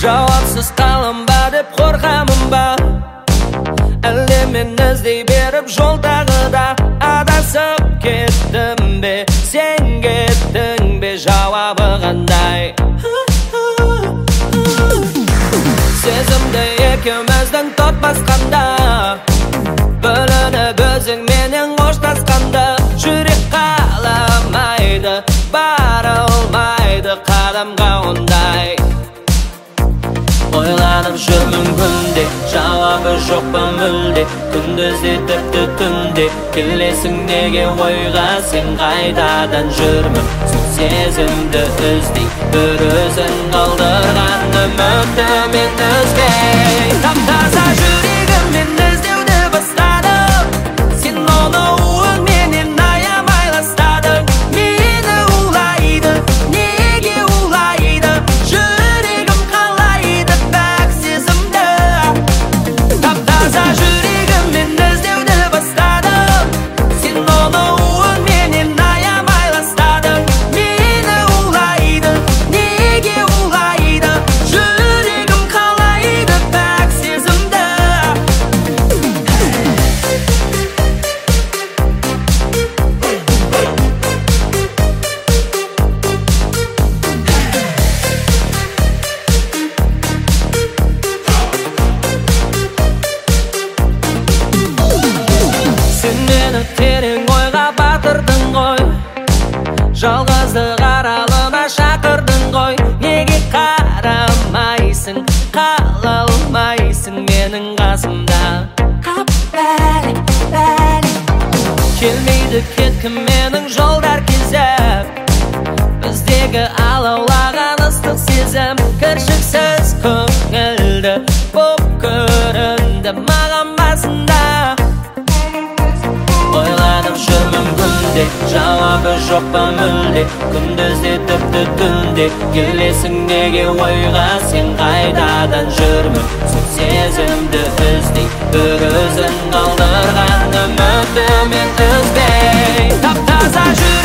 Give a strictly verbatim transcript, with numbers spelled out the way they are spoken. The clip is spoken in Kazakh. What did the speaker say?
Жауапсыз қалам ба деп қорқамын ба, әлде мен іздей беріп жолдағыда адасып кеттім бе, сен кеттің бе, жауабы қандай? Сезімді екеуміздің тот басқанда, бөлініп өзіңменен қоштасқанда, жүрек қаламайды, бара алмайды қадамға ондай. Ойланып жүрмін күнде, жауабы жоқ па мүлде, күндізде тіпті түнде, келесің неге ойға сен қайтадан жүрмін, сол сезімді іздей, бір өзің қалдырған үмітті мен үзбей. Тап-таза жүрегіммен іздеуді бастадым, сен оны уыңменен аямай ластадың. Мені улайды, неге улайды, жүрегім қалайды пәк сезімді. Тап-таза жүрегіммен іздеуді бастадым, сен оны уыңменен аямай ластадың. Мені улайды, неге улайды, жүрегім қалайды пәк сезімді. Сен мені терең ойға батырдың ғой, жалғыздық аралына шақырдың ғой. Неге қарамайсың, қала алмайсың менің қасымда? Бәлі, бәлі, келмейді кеткім менің жолдар кезіп, біздегі алаулаған ыстық сезім кіршіксіз көңілді боп көрінді маған басында. Ойланып жүрмін күнде, жауабы жоқ па мүлде, күндізде тіпті түнде, келесің неге ойға сен қайтадан жүрмін, сол сезімді іздей, бір өзің қалдырған үмітті мен үзбей. Тап-таза жүрегіммен